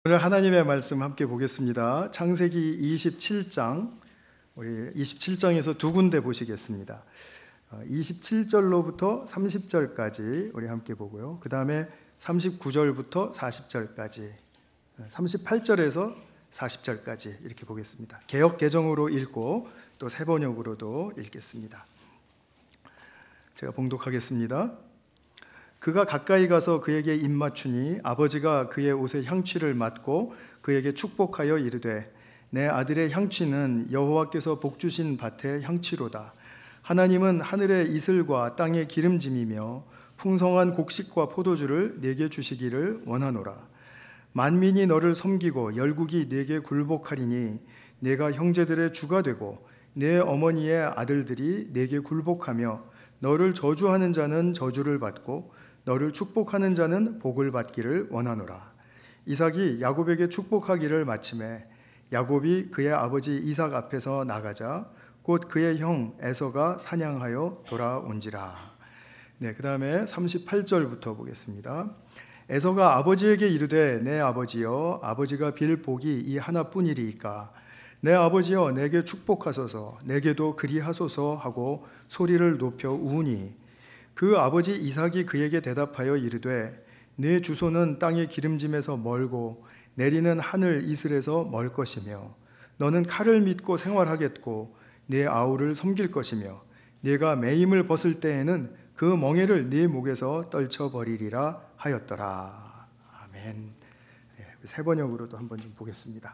오늘 하나님의 말씀 함께 보겠습니다. 창세기 27장, 우리 27장에서 두 군데 보시겠습니다. 27절로부터 30절까지 우리 함께 보고요. 그 다음에 39절부터 40절까지, 38절에서 40절까지 이렇게 보겠습니다. 개역 개정으로 읽고 또 새 번역으로도 읽겠습니다. 제가 봉독하겠습니다. 그가 가까이 가서 그에게 입맞추니 아버지가 그의 옷에 향취를 맡고 그에게 축복하여 이르되 내 아들의 향취는 여호와께서 복주신 밭의 향취로다. 하나님은 하늘의 이슬과 땅의 기름짐이며 풍성한 곡식과 포도주를 내게 주시기를 원하노라. 만민이 너를 섬기고 열국이 내게 굴복하리니 내가 형제들의 주가 되고 내 어머니의 아들들이 내게 굴복하며 너를 저주하는 자는 저주를 받고 너를 축복하는 자는 복을 받기를 원하노라. 이삭이 야곱에게 축복하기를 마침에 야곱이 그의 아버지 이삭 앞에서 나가자 곧 그의 형 에서가 사냥하여 돌아온지라. 그 다음에 38절부터 보겠습니다. 에서가 아버지에게 이르되 내 아버지여, 아버지가 빌 복이 이 하나뿐이리이까. 내 아버지여, 내게 축복하소서, 내게도 그리하소서 하고 소리를 높여 우으니 그 아버지 이삭이 그에게 대답하여 이르되 내 주소는 땅의 기름짐에서 멀고 내리는 하늘 이슬에서 멀 것이며 너는 칼을 믿고 생활하겠고 내 아우를 섬길 것이며 네가 매임을 벗을 때에는 그 멍에를 네 목에서 떨쳐버리리라 하였더라. 아멘. 새 번역으로도 한번 좀 보겠습니다.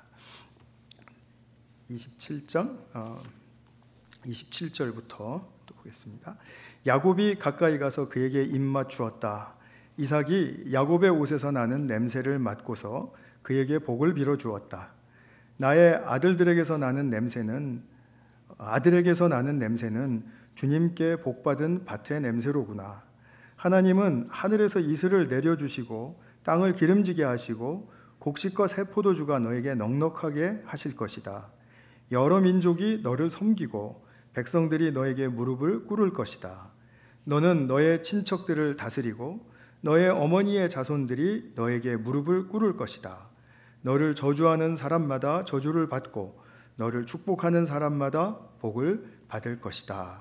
27절부터 또 보겠습니다. 야곱이 가까이 가서 그에게 입맞추었다. 이삭이 야곱의 옷에서 나는 냄새를 맡고서 그에게 복을 빌어 주었다. 나의 아들에게서 나는 냄새는 주님께 복받은 밭의 냄새로구나. 하나님은 하늘에서 이슬을 내려주시고 땅을 기름지게 하시고 곡식과 새 포도주가 너에게 넉넉하게 하실 것이다. 여러 민족이 너를 섬기고 백성들이 너에게 무릎을 꿇을 것이다. 너는 너의 친척들을 다스리고 너의 어머니의 자손들이 너에게 무릎을 꿇을 것이다. 너를 저주하는 사람마다 저주를 받고 너를 축복하는 사람마다 복을 받을 것이다.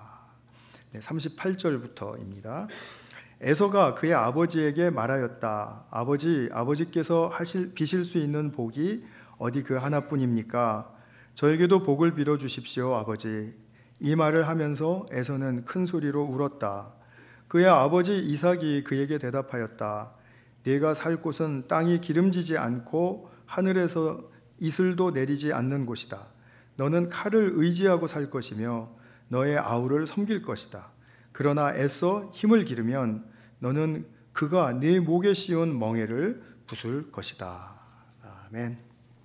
38절부터입니다. 에서가 그의 아버지에게 말하였다. 아버지께서 비실 수 있는 복이 어디 그 하나뿐입니까? 저에게도 복을 빌어 주십시오, 아버지. 이 말을 하면서 에서는 큰 소리로 울었다. 그의 아버지 이삭이 그에게 대답하였다. 네가 살 곳은 땅이 기름지지 않고 하늘에서 이슬도 내리지 않는 곳이다. 너는 칼을 의지하고 살 것이며 너의 아우를 섬길 것이다. 그러나 애써 힘을 기르면 너는 그가 네 목에 씌운 멍에를 부술 것이다. 아멘.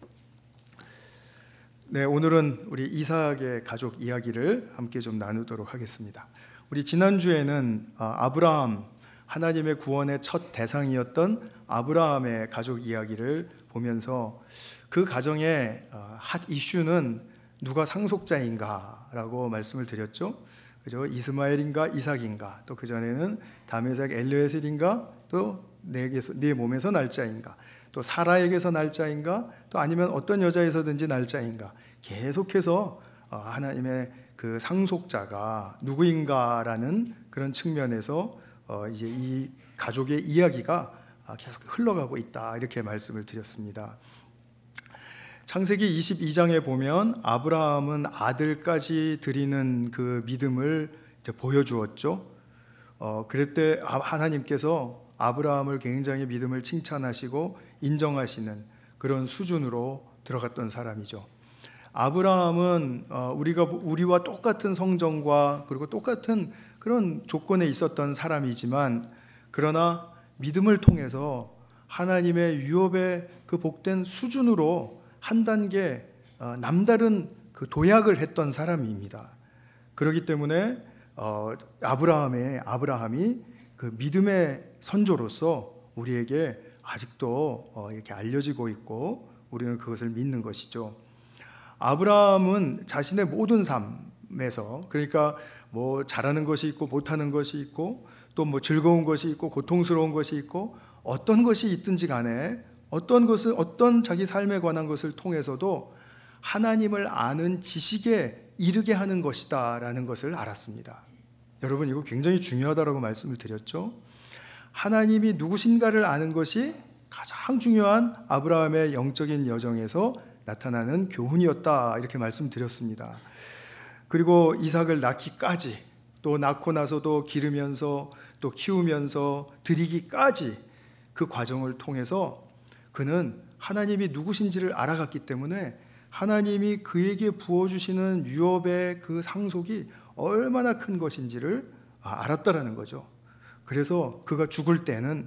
오늘은 우리 이삭의 가족 이야기를 함께 좀 나누도록 하겠습니다. 우리 지난주에는 아브라함, 하나님의 구원의 첫 대상이었던 아브라함의 가족 이야기를 보면서 그 가정의 핫 이슈는 누가 상속자인가라고 말씀을 드렸죠. 그죠? 이스마엘인가 이삭인가, 또 그전에는 다메섹 엘르에셀인가, 또 네 몸에서 날 자인가, 또 사라에게서 날 자인가, 또 아니면 어떤 여자에서든지 날 자인가, 계속해서 하나님의 그 상속자가 누구인가라는 그런 측면에서 이제 이 가족의 이야기가 계속 흘러가고 있다, 이렇게 말씀을 드렸습니다. 창세기 22장에 보면 아브라함은 아들까지 드리는 그 믿음을 이제 보여주었죠. 그럴 때 하나님께서 아브라함을 굉장히 믿음을 칭찬하시고 인정하시는 그런 수준으로 들어갔던 사람이죠. 아브라함은 우리와 똑같은 성정과 그리고 똑같은 그런 조건에 있었던 사람이지만, 그러나 믿음을 통해서 하나님의 유업의 그 복된 수준으로 한 단계 남다른 그 도약을 했던 사람입니다. 그렇기 때문에 아브라함이 그 믿음의 선조로서 우리에게 아직도 이렇게 알려지고 있고 우리는 그것을 믿는 것이죠. 아브라함은 자신의 모든 삶에서, 그러니까 뭐 잘하는 것이 있고 못하는 것이 있고 또 뭐 즐거운 것이 있고 고통스러운 것이 있고 어떤 것이 있든지 간에 어떤 자기 삶에 관한 것을 통해서도 하나님을 아는 지식에 이르게 하는 것이다 라는 것을 알았습니다. 여러분, 이거 굉장히 중요하다라고 말씀을 드렸죠. 하나님이 누구신가를 아는 것이 가장 중요한 아브라함의 영적인 여정에서 나타나는 교훈이었다, 이렇게 말씀드렸습니다. 그리고 이삭을 낳기까지, 또 낳고 나서도 기르면서 또 키우면서 드리기까지 그 과정을 통해서 그는 하나님이 누구신지를 알아갔기 때문에 하나님이 그에게 부어주시는 유업의 그 상속이 얼마나 큰 것인지를 알았다라는 거죠. 그래서 그가 죽을 때는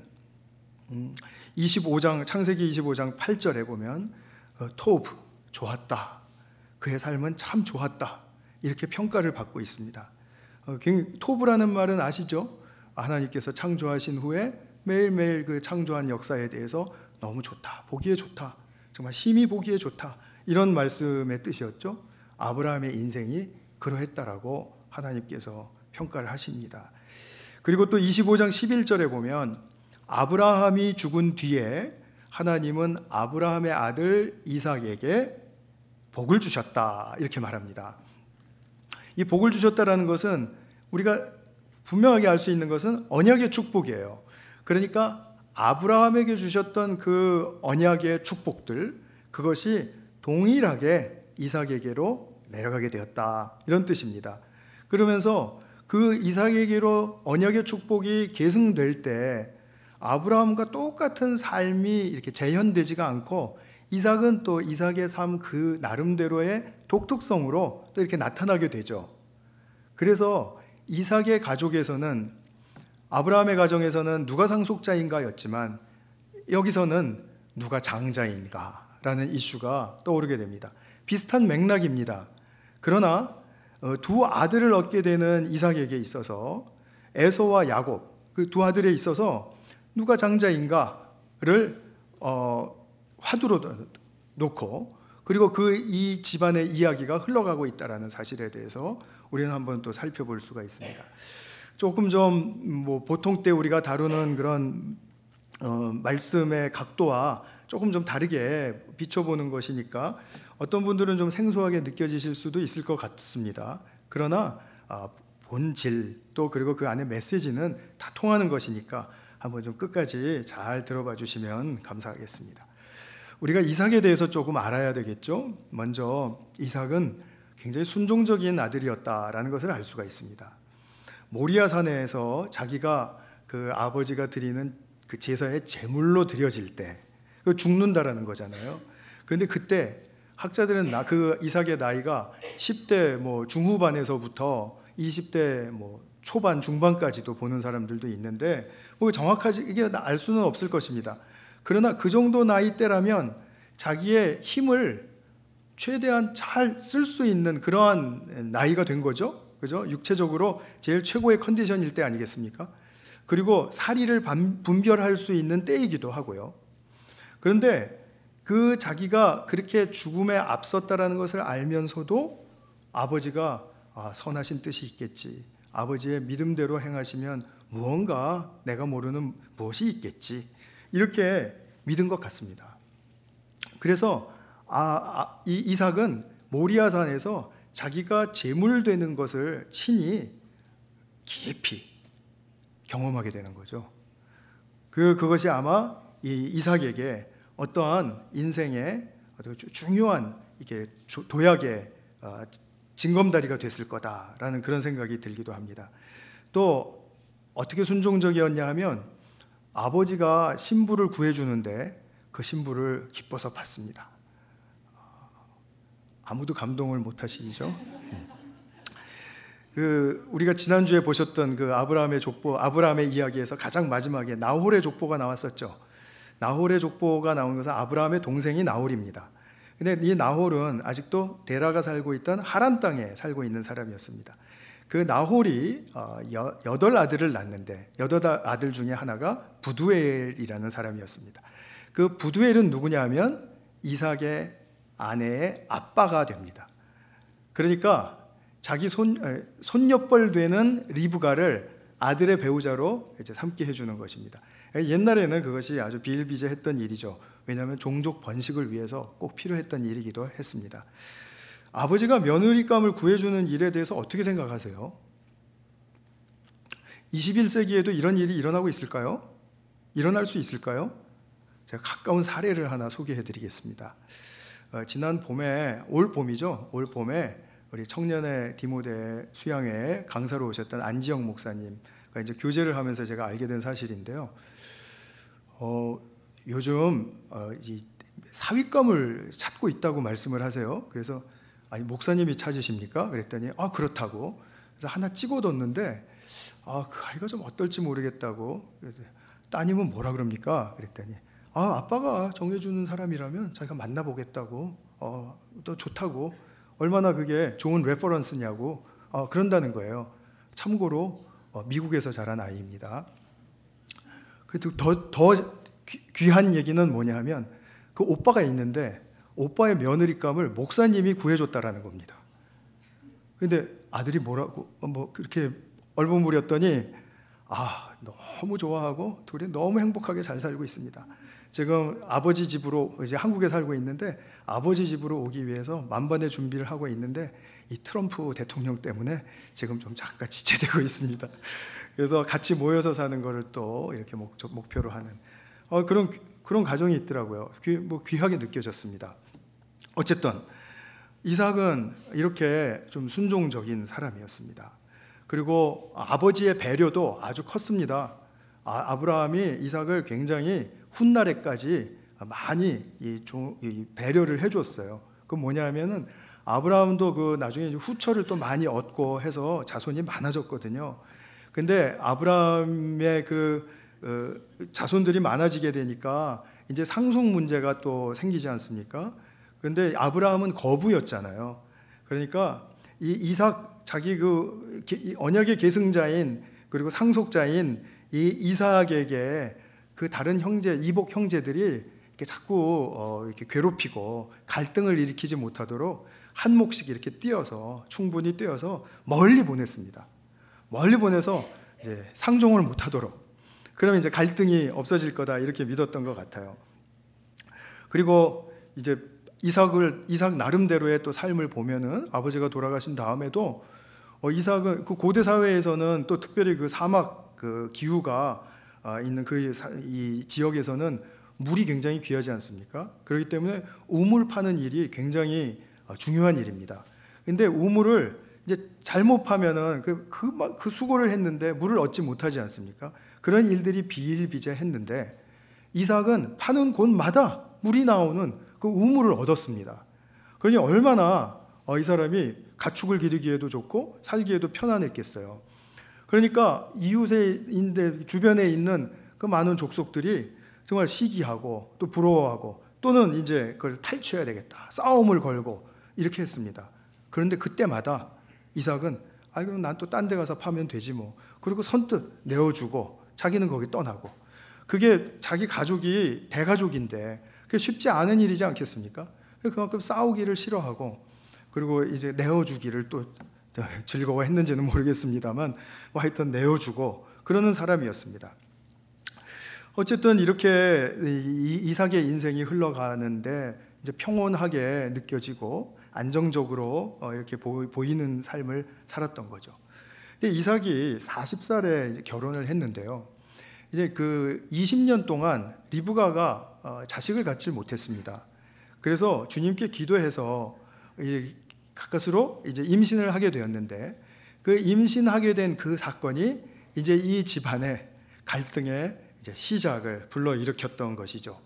25장, 창세기 25장 8절에 보면 토브, 좋았다, 그의 삶은 참 좋았다, 이렇게 평가를 받고 있습니다. 토브라는 말은 아시죠? 하나님께서 창조하신 후에 매일매일 그 창조한 역사에 대해서 너무 좋다, 보기에 좋다, 정말 심히 보기에 좋다, 이런 말씀의 뜻이었죠. 아브라함의 인생이 그러했다라고 하나님께서 평가를 하십니다. 그리고 또 25장 11절에 보면 아브라함이 죽은 뒤에 하나님은 아브라함의 아들 이삭에게 복을 주셨다, 이렇게 말합니다. 이 복을 주셨다라는 것은 우리가 분명하게 알 수 있는 것은 언약의 축복이에요. 그러니까 아브라함에게 주셨던 그 언약의 축복들, 그것이 동일하게 이삭에게로 내려가게 되었다, 이런 뜻입니다. 그러면서 그 이삭에게로 언약의 축복이 계승될 때 아브라함과 똑같은 삶이 이렇게 재현되지가 않고 이삭은 또 이삭의 삶 그 나름대로의 독특성으로 또 이렇게 나타나게 되죠. 그래서 이삭의 가족에서는, 아브라함의 가정에서는 누가 상속자인가였지만 여기서는 누가 장자인가 라는 이슈가 떠오르게 됩니다. 비슷한 맥락입니다. 그러나 두 아들을 얻게 되는 이삭에게 있어서 에서와 야곱, 그 두 아들에 있어서 누가 장자인가를 화두로 놓고, 그리고 이 집안의 이야기가 흘러가고 있다는 사실에 대해서 우리는 한번 또 살펴볼 수가 있습니다. 조금 좀 보통 때 우리가 다루는 그런 말씀의 각도와 조금 좀 다르게 비춰보는 것이니까 어떤 분들은 좀 생소하게 느껴지실 수도 있을 것 같습니다. 그러나 본질, 또 그리고 그 안에 메시지는 다 통하는 것이니까 한번 좀 끝까지 잘 들어봐 주시면 감사하겠습니다. 우리가 이삭에 대해서 조금 알아야 되겠죠. 먼저 이삭은 굉장히 순종적인 아들이었다라는 것을 알 수가 있습니다. 모리아 산에서 자기가 그 아버지가 드리는 그 제사의 제물로 드려질 때 그 죽는다라는 거잖아요. 그런데 그때 학자들은 그 이삭의 나이가 10대 중후반에서부터 20대 초반 중반까지도 보는 사람들도 있는데 정확하게 이게 알 수는 없을 것입니다. 그러나 그 정도 나이대라면 자기의 힘을 최대한 잘 쓸 수 있는 그러한 나이가 된 거죠. 그죠? 육체적으로 제일 최고의 컨디션일 때 아니겠습니까? 그리고 사리를 분별할 수 있는 때이기도 하고요. 그런데 그 자기가 그렇게 죽음에 앞섰다라는 것을 알면서도 아버지가 선하신 뜻이 있겠지, 아버지의 믿음대로 행하시면 무언가 내가 모르는 무엇이 있겠지, 이렇게 믿은 것 같습니다. 그래서 이 이삭은 모리아산에서 자기가 제물되는 것을 친히 깊이 경험하게 되는 거죠. 그것이 아마 이 이삭에게 어떠한 인생의 중요한 이게 도약의 징검다리가 됐을 거다라는 그런 생각이 들기도 합니다. 또 어떻게 순종적이었냐 하면 아버지가 신부를 구해주는데 그 신부를 기뻐서 받습니다. 아무도 감동을 못 하시죠? 우리가 지난주에 보셨던 그 아브라함의 족보, 아브라함의 이야기에서 가장 마지막에 나홀의 족보가 나왔었죠. 나홀의 족보가 나온 것은 아브라함의 동생이 나홀입니다. 근데 이 나홀은 아직도 데라가 살고 있던 하란 땅에 살고 있는 사람이었습니다. 그 나홀이 8아들을 낳는데 8아들 중에 하나가 부두엘이라는 사람이었습니다. 그 부두엘은 누구냐 하면 이삭의 아내의 아빠가 됩니다. 그러니까 자기 손녀뻘 되는 리브가를 아들의 배우자로 이제 삼게 해주는 것입니다. 옛날에는 그것이 아주 비일비재했던 일이죠. 왜냐하면 종족 번식을 위해서 꼭 필요했던 일이기도 했습니다. 아버지가 며느리감을 구해주는 일에 대해서 어떻게 생각하세요? 21세기에도 이런 일이 일어나고 있을까요? 일어날 수 있을까요? 제가 가까운 사례를 하나 소개해 드리겠습니다. 지난 봄에, 올 봄이죠. 올 봄에 우리 청년의 디모데 수양회에 강사로 오셨던 안지영 목사님, 이제 교제를 하면서 제가 알게 된 사실인데요. 요즘 이 사윗감을 찾고 있다고 말씀을 하세요. 그래서 아니 목사님이 찾으십니까? 그랬더니 그렇다고. 그래서 하나 찍어뒀는데 그 아이가 좀 어떨지 모르겠다고. 그래서 따님은 뭐라 그럽니까? 그랬더니 아빠가 정해주는 사람이라면 자기가 만나보겠다고. 또 좋다고. 얼마나 그게 좋은 레퍼런스냐고 그런다는 거예요. 참고로 미국에서 자란 아이입니다. 그래도 더 귀한 얘기는 뭐냐 하면 그 오빠가 있는데 오빠의 며느리감을 목사님이 구해줬다라는 겁니다. 근데 아들이 뭐라고 그렇게 얼버무렸더니 너무 좋아하고 둘이 너무 행복하게 잘 살고 있습니다. 지금 아버지 집으로 이제 한국에 살고 있는데 아버지 집으로 오기 위해서 만반의 준비를 하고 있는데 이 트럼프 대통령 때문에 지금 좀 잠깐 지체되고 있습니다. 그래서 같이 모여서 사는 거를 또 이렇게 목표로 하는 그런 가정이 있더라고요. 귀하게 느껴졌습니다. 어쨌든 이삭은 이렇게 좀 순종적인 사람이었습니다. 그리고 아버지의 배려도 아주 컸습니다. 아브라함이 이삭을 굉장히 훗날에까지 많이 이 배려를 해줬어요. 그 뭐냐면은 아브라함도 나중에 후처를 또 많이 얻고 해서 자손이 많아졌거든요. 근데 아브라함의 자손들이 많아지게 되니까 이제 상속 문제가 또 생기지 않습니까? 그런데 아브라함은 거부였잖아요. 그러니까 이 이삭 자기 언약의 계승자인 그리고 상속자인 이 이삭에게 그 다른 이복 형제들이 이렇게 자꾸 이렇게 괴롭히고 갈등을 일으키지 못하도록 한 몫씩 이렇게 충분히 띄어서 멀리 보냈습니다. 멀리 보내서 이제 상종을 못하도록. 그러면 이제 갈등이 없어질 거다 이렇게 믿었던 것 같아요. 그리고 이제 이삭 나름대로의 또 삶을 보면은 아버지가 돌아가신 다음에도 이삭은 그 고대 사회에서는 또 특별히 그 사막 기후가 있는 이 지역에서는 물이 굉장히 귀하지 않습니까? 그렇기 때문에 우물 파는 일이 굉장히 중요한 일입니다. 근데 우물을 이제 잘못 파면은 그 수고를 했는데 물을 얻지 못하지 않습니까? 그런 일들이 비일비재했는데 이삭은 파는 곳마다 물이 나오는 그 우물을 얻었습니다. 그러니 얼마나 이 사람이 가축을 기르기에도 좋고 살기에도 편안했겠어요. 그러니까 주변에 있는 그 많은 족속들이 정말 시기하고 또 부러워하고 또는 이제 그걸 탈취해야 되겠다 싸움을 걸고 이렇게 했습니다. 그런데 그때마다 이삭은 그럼 난 또 딴 데 가서 파면 되지 뭐. 그리고 선뜻 내어주고 자기는 거기 떠나고. 그게 자기 가족이 대가족인데 그게 쉽지 않은 일이지 않겠습니까? 그만큼 싸우기를 싫어하고 그리고 이제 내어주기를 또 즐거워했는지는 모르겠습니다만 하여튼 내어주고 그러는 사람이었습니다. 어쨌든 이렇게 이삭의 인생이 흘러가는데 이제 평온하게 느껴지고 안정적으로 이렇게 보이는 삶을 살았던 거죠. 근데 이삭이 40살에 결혼을 했는데요. 이제 20년 동안 리브가가 자식을 갖지 못했습니다. 그래서 주님께 기도해서 가까스로 이제 임신을 하게 되었는데 그 임신하게 된 그 사건이 이제 이 집안의 갈등의 이제 시작을 불러일으켰던 것이죠.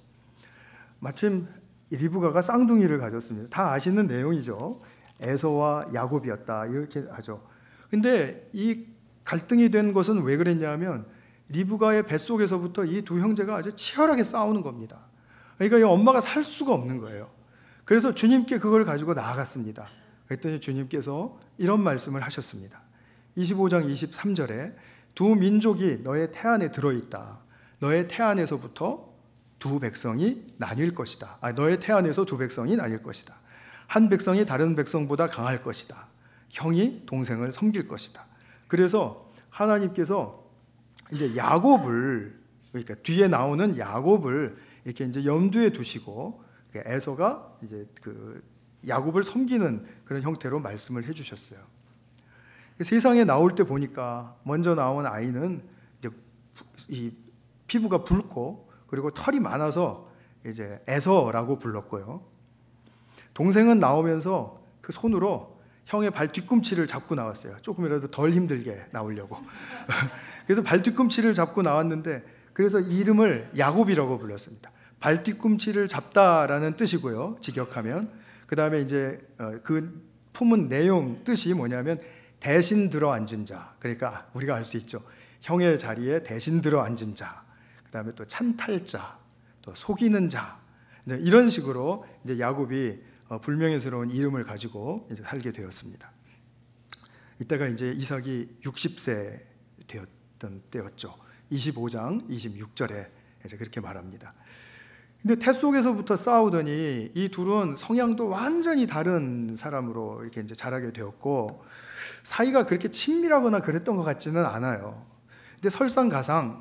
마침 리브가가 쌍둥이를 가졌습니다. 다 아시는 내용이죠. 에서와 야곱이었다 이렇게 하죠. 근데 이 갈등이 된 것은 왜 그랬냐면 리브가의 뱃속에서부터 이 두 형제가 아주 치열하게 싸우는 겁니다. 그러니까 이 엄마가 살 수가 없는 거예요. 그래서 주님께 그걸 가지고 나아갔습니다. 그랬더니 주님께서 이런 말씀을 하셨습니다. 25장 23절에 두 민족이 너의 태안에 들어있다. 너의 태안에서부터 두 백성이 나뉠 것이다. 너의 태안에서 두 백성이 나뉠 것이다. 한 백성이 다른 백성보다 강할 것이다. 형이 동생을 섬길 것이다. 그래서 하나님께서 이제 야곱을 그러니까 뒤에 나오는 야곱을 이렇게 이제 염두에 두시고 에서가 이제 그 야곱을 섬기는 그런 형태로 말씀을 해주셨어요. 세상에 나올 때 보니까 먼저 나온 아이는 이제 이 피부가 붉고 그리고 털이 많아서 이제 에서라고 불렀고요. 동생은 나오면서 그 손으로 형의 발 뒤꿈치를 잡고 나왔어요. 조금이라도 덜 힘들게 나오려고. 그래서 발 뒤꿈치를 잡고 나왔는데 그래서 이름을 야곱이라고 불렀습니다. 발 뒤꿈치를 잡다라는 뜻이고요. 직역하면 그 다음에 이제 그 품은 내용 뜻이 뭐냐면 대신 들어 앉은 자. 그러니까 우리가 알 수 있죠. 형의 자리에 대신 들어 앉은 자. 그 다음에 또 찬탈자, 또 속이는 자. 이런 식으로 이제 야곱이 불명예스러운 이름을 가지고 이제 살게 되었습니다. 이때가 이제 이삭이 60세 되었던 때였죠. 25장 26절에 이제 그렇게 말합니다. 근데 태 속에서부터 싸우더니 이 둘은 성향도 완전히 다른 사람으로 이렇게 이제 자라게 되었고 사이가 그렇게 친밀하거나 그랬던 것 같지는 않아요. 근데 설상가상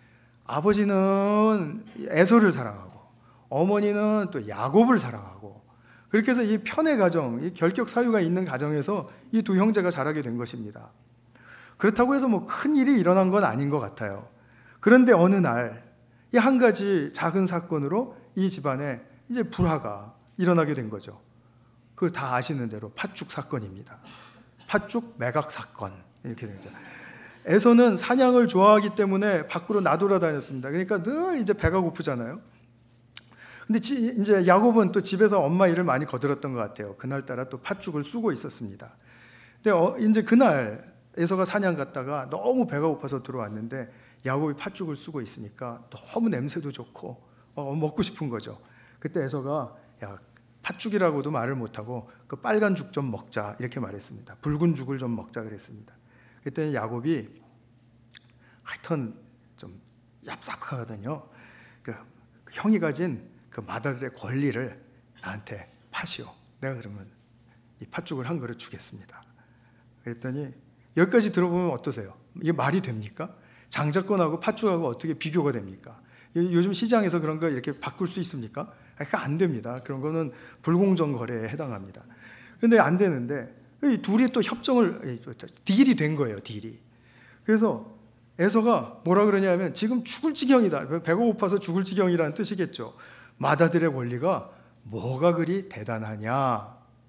아버지는 에서를 사랑하고 어머니는 또 야곱을 사랑하고 그렇게 해서 이 편의 가정, 이 결격 사유가 있는 가정에서 이 두 형제가 자라게 된 것입니다. 그렇다고 해서 뭐 큰 일이 일어난 건 아닌 것 같아요. 그런데 어느 날 이 한 가지 작은 사건으로 이 집안에 이제 불화가 일어나게 된 거죠. 그 다 아시는 대로 팥죽 사건입니다. 팥죽 매각 사건 이렇게 되죠. 에서는 사냥을 좋아하기 때문에 밖으로 나돌아다녔습니다. 그러니까 늘 이제 배가 고프잖아요. 근데 이제 야곱은 또 집에서 엄마 일을 많이 거들었던 것 같아요. 그날따라 또 팥죽을 쑤고 있었습니다. 근데 이제 그날 에서가 사냥 갔다가 너무 배가 고파서 들어왔는데 야곱이 팥죽을 쑤고 있으니까 너무 냄새도 좋고 먹고 싶은 거죠. 그때 에서가 야 팥죽이라고도 말을 못하고 그 빨간 죽 좀 먹자 이렇게 말했습니다. 붉은 죽을 좀 먹자 그랬습니다. 그때 야곱이 하여튼 좀 얍삽하거든요. 그 형이 가진 그 맏아들의 권리를 나한테 파시오. 내가 그러면 이 팥죽을 한 그릇 주겠습니다. 그랬더니 여기까지 들어보면 어떠세요? 이게 말이 됩니까? 장자권하고 팥죽하고 어떻게 비교가 됩니까? 요즘 시장에서 그런 거 이렇게 바꿀 수 있습니까? 그러니까 안 됩니다. 그런 거는 불공정 거래에 해당합니다. 그런데 안 되는데 이 둘이 또 협정을 딜이 된 거예요. 딜이. 그래서 에서가 뭐라 그러냐면 지금 죽을 지경이다. 배가 고파서 죽을 지경이라는 뜻이겠죠. 맏아들의 권리가 뭐가 그리 대단하냐라는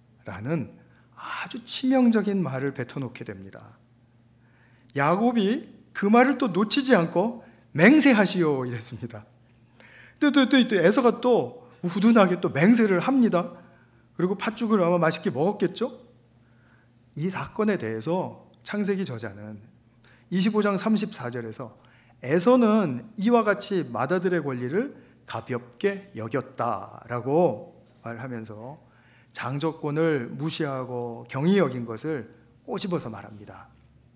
아주 치명적인 말을 뱉어놓게 됩니다. 야곱이 그 말을 또 놓치지 않고 맹세하시오 이랬습니다. 또 에서가 또 우둔하게 또 맹세를 합니다. 그리고 팥죽을 아마 맛있게 먹었겠죠? 이 사건에 대해서 창세기 저자는 25장 34절에서 에서는 이와 같이 맏아들의 권리를 가볍게 여겼다라고 말하면서 장저권을 무시하고 경히 여긴 것을 꼬집어서 말합니다.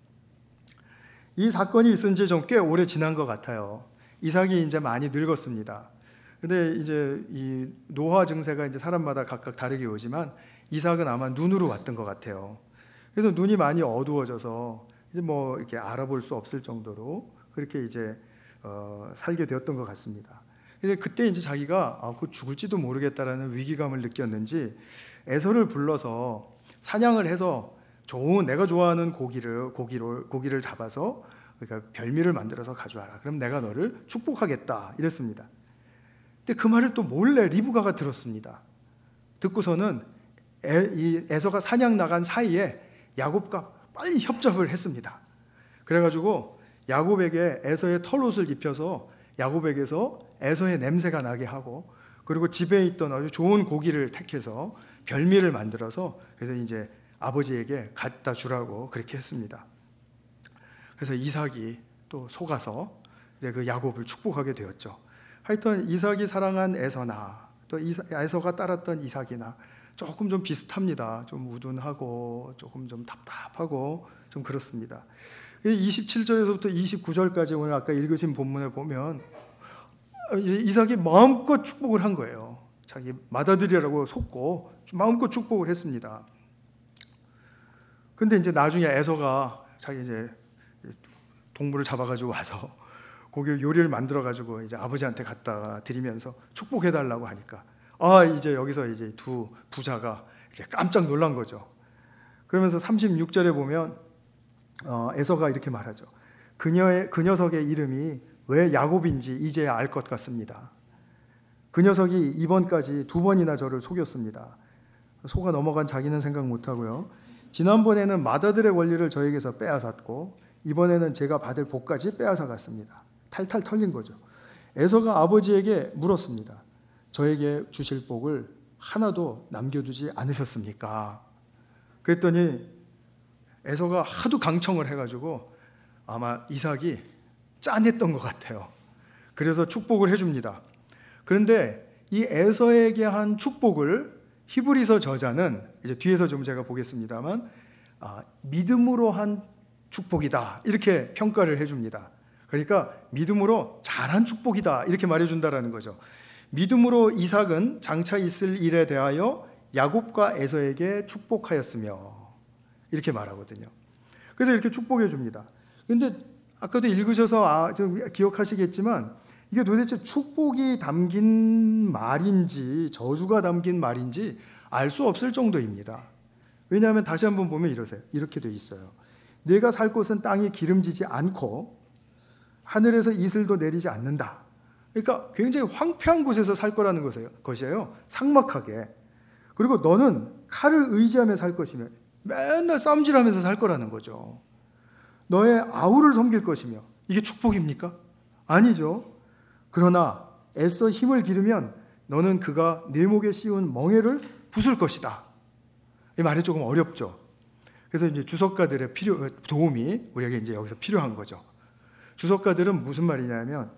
이 사건이 있은 지 좀 꽤 오래 지난 것 같아요. 이삭이 이제 많이 늙었습니다. 근데 이제 이 노화 증세가 이제 사람마다 각각 다르게 오지만 이삭은 아마 눈으로 왔던 것 같아요. 그래서 눈이 많이 어두워져서 이제 뭐 이렇게 알아볼 수 없을 정도로 그렇게 이제 살게 되었던 것 같습니다. 근데 그때 이제 자기가 그 죽을지도 모르겠다라는 위기감을 느꼈는지 에서를 불러서 사냥을 해서 좋은 내가 좋아하는 고기를 잡아서 그러니까 별미를 만들어서 가져와라. 그럼 내가 너를 축복하겠다 이랬습니다. 근데 그 말을 또 몰래 리브가가 들었습니다. 듣고서는 에서가 사냥 나간 사이에 야곱과 빨리 협잡을 했습니다. 그래가지고 야곱에게 에서의 털옷을 입혀서 야곱에게서 에서의 냄새가 나게 하고 그리고 집에 있던 아주 좋은 고기를 택해서 별미를 만들어서 그래서 이제 아버지에게 갖다 주라고 그렇게 했습니다. 그래서 이삭이 또 속아서 이제 그 야곱을 축복하게 되었죠. 하여튼 이삭이 사랑한 에서나 또 에서가 따랐던 이삭이나 조금 좀 비슷합니다. 좀 우둔하고 조금 좀 답답하고 좀 그렇습니다. 27절에서부터 29절까지 오늘 아까 읽으신 본문에 보면 이삭이 마음껏 축복을 한 거예요. 자기 맏아들이라고 속고 마음껏 축복을 했습니다. 근데 이제 나중에 에서가 자기 이제 동물을 잡아가지고 와서 고기를 요리를 만들어 가지고 이제 아버지한테 갖다가 드리면서 축복해 달라고 하니까 이제 여기서 이제 두 부자가 이제 깜짝 놀란 거죠. 그러면서 36절에 보면 에서가 이렇게 말하죠. 그 녀석의 이름이 왜 야곱인지 이제야 알 것 같습니다. 그 녀석이 이번까지 2번이나 저를 속였습니다. 속아 넘어간 자기는 생각 못하고요. 지난번에는 마다들의 권리를 저에게서 빼앗았고 이번에는 제가 받을 복까지 빼앗아 갔습니다. 탈탈 털린 거죠. 에서가 아버지에게 물었습니다. 저에게 주실 복을 하나도 남겨두지 않으셨습니까? 그랬더니 에서가 하도 강청을 해가지고 아마 이삭이 짠했던 것 같아요. 그래서 축복을 해줍니다. 그런데 이 에서에게 한 축복을 히브리서 저자는 이제 뒤에서 좀 제가 보겠습니다만 믿음으로 한 축복이다 이렇게 평가를 해줍니다. 그러니까 믿음으로 잘한 축복이다 이렇게 말해준다라는 거죠. 믿음으로 이삭은 장차 있을 일에 대하여 야곱과 에서에게 축복하였으며 이렇게 말하거든요. 그래서 이렇게 축복해 줍니다. 그런데 아까도 읽으셔서 좀 기억하시겠지만 이게 도대체 축복이 담긴 말인지 저주가 담긴 말인지 알 수 없을 정도입니다. 왜냐하면 다시 한번 보면 이렇게 돼 있어요. 내가 살 곳은 땅이 기름지지 않고 하늘에서 이슬도 내리지 않는다. 그러니까 굉장히 황폐한 곳에서 살 거라는 것이에요. 삭막하게. 그리고 너는 칼을 의지하며 살 것이며 맨날 싸움질하면서 살 거라는 거죠. 너의 아우를 섬길 것이며 이게 축복입니까? 아니죠. 그러나 애써 힘을 기르면 너는 그가 내 목에 씌운 멍에를 부술 것이다. 이 말이 조금 어렵죠. 그래서 이제 주석가들의 도움이 우리에게 이제 여기서 필요한 거죠. 주석가들은 무슨 말이냐면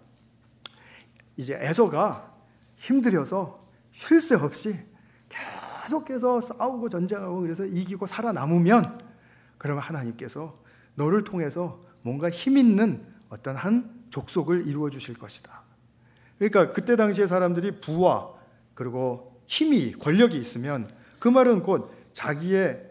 이제 에서가 힘들여서 쉴 새 없이 계속해서 싸우고 전쟁하고 그래서 이기고 살아남으면 그러면 하나님께서 너를 통해서 뭔가 힘 있는 어떤 한 족속을 이루어 주실 것이다. 그러니까 그때 당시에 사람들이 부와 그리고 힘이 권력이 있으면 그 말은 곧 자기의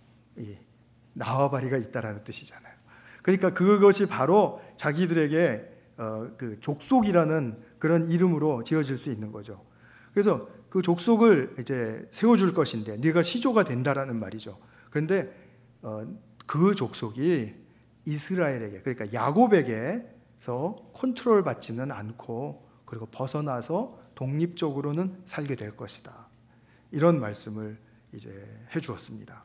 나와바리가 있다라는 뜻이잖아요. 그러니까 그것이 바로 자기들에게 그 족속이라는 그런 이름으로 지어질 수 있는 거죠. 그래서 그 족속을 이제 세워줄 것인데 네가 시조가 된다라는 말이죠. 그런데 그 족속이 이스라엘에게 그러니까 야곱에게서 컨트롤 받지는 않고 그리고 벗어나서 독립적으로는 살게 될 것이다. 이런 말씀을 이제 해주었습니다.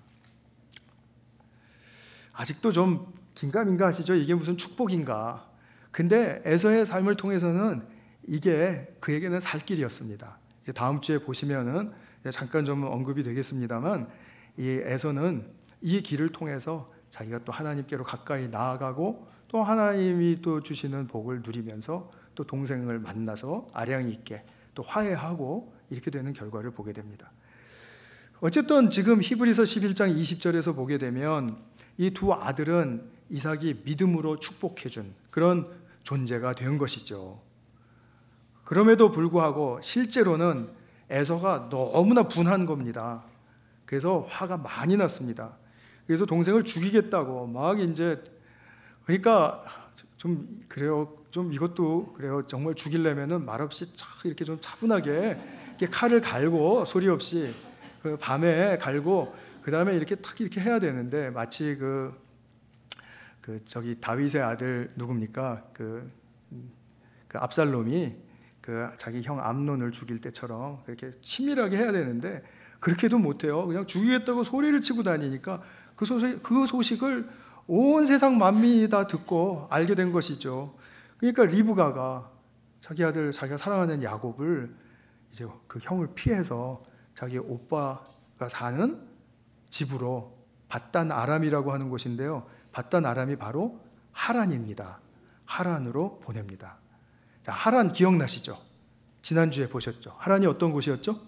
아직도 좀 긴가민가 하시죠? 이게 무슨 축복인가? 근데 에서의 삶을 통해서는 이게 그에게는 살 길이었습니다. 이제 다음 주에 보시면은 잠깐 좀 언급이 되겠습니다만 이 에서는 이 길을 통해서 자기가 또 하나님께로 가까이 나아가고 또 하나님이 또 주시는 복을 누리면서 또 동생을 만나서 아량이 있게 또 화해하고 이렇게 되는 결과를 보게 됩니다. 어쨌든 지금 히브리서 11장 20절에서 보게 되면 이 두 아들은 이삭이 믿음으로 축복해준 그런 존재가 된 것이죠. 그럼에도 불구하고 실제로는 에서가 너무나 분한 겁니다. 그래서 화가 많이 났습니다. 그래서 동생을 죽이겠다고 막 이제 그러니까 좀 그래요. 좀 이것도 그래요. 정말 죽이려면은 말없이 이렇게 좀 차분하게 이렇게 칼을 갈고 소리 없이 그 밤에 갈고 그 다음에 이렇게 탁 이렇게 해야 되는데 마치 그 저기 다윗의 아들 누굽니까? 그 압살롬이 그 자기 형 암논을 죽일 때처럼 그렇게 치밀하게 해야 되는데 그렇게도 못해요. 그냥 죽이겠다고 소리를 치고 다니니까 그 소식을 온 세상 만민이 다 듣고 알게 된 것이죠. 그러니까 리브가가 자기 아들 자기가 사랑하는 야곱을 이제 그 형을 피해서 자기 오빠가 사는 집으로 밧단 아람이라고 하는 곳인데요. 밧단 아람이 바로 하란입니다. 하란으로 보냅니다. 자, 하란 기억나시죠? 지난주에 보셨죠? 하란이 어떤 곳이었죠?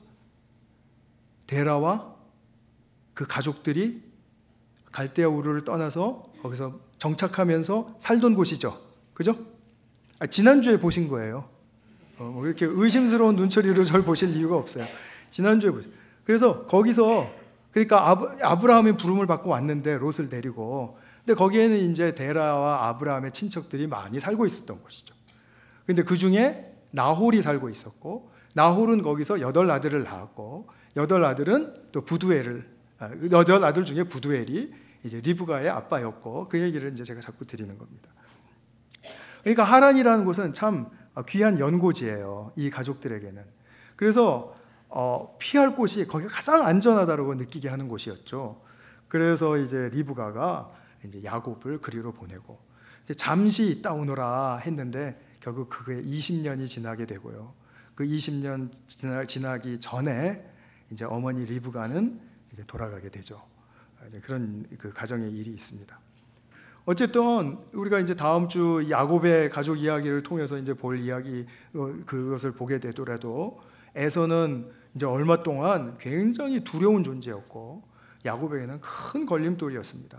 데라와 그 가족들이 갈대아 우르를 떠나서 거기서 정착하면서 살던 곳이죠. 그죠? 지난주에 보신 거예요. 뭐 이렇게 의심스러운 눈초리로 저를 보실 이유가 없어요. 지난주에 보신. 그래서 거기서 그러니까 아브라함의 부름을 받고 왔는데 롯을 데리고 근데 거기에는 이제 데라와 아브라함의 친척들이 많이 살고 있었던 곳이죠. 근데 그 중에 나홀이 살고 있었고, 나홀은 거기서 8아들을 낳았고, 8아들은 또 부두엘을, 8아들 중에 부두엘이 이제 리브가의 아빠였고, 그 얘기를 이제 제가 자꾸 드리는 겁니다. 그러니까 하란이라는 곳은 참 귀한 연고지예요, 이 가족들에게는. 그래서 피할 곳이 거기가 가장 안전하다고 느끼게 하는 곳이었죠. 그래서 이제 리브가가 이제 야곱을 그리로 보내고, 이제 잠시 있다 오너라 했는데 결국 그게 20년이 지나게 되고요. 그 20년 지나기 전에 이제 어머니 리브가는 이제 돌아가게 되죠. 그런 그 가정의 일이 있습니다. 어쨌든 우리가 이제 다음 주 야곱의 가족 이야기를 통해서 이제 볼 이야기, 그것을 보게 되더라도 에서는 이제 얼마 동안 굉장히 두려운 존재였고 야곱에게는 큰 걸림돌이었습니다.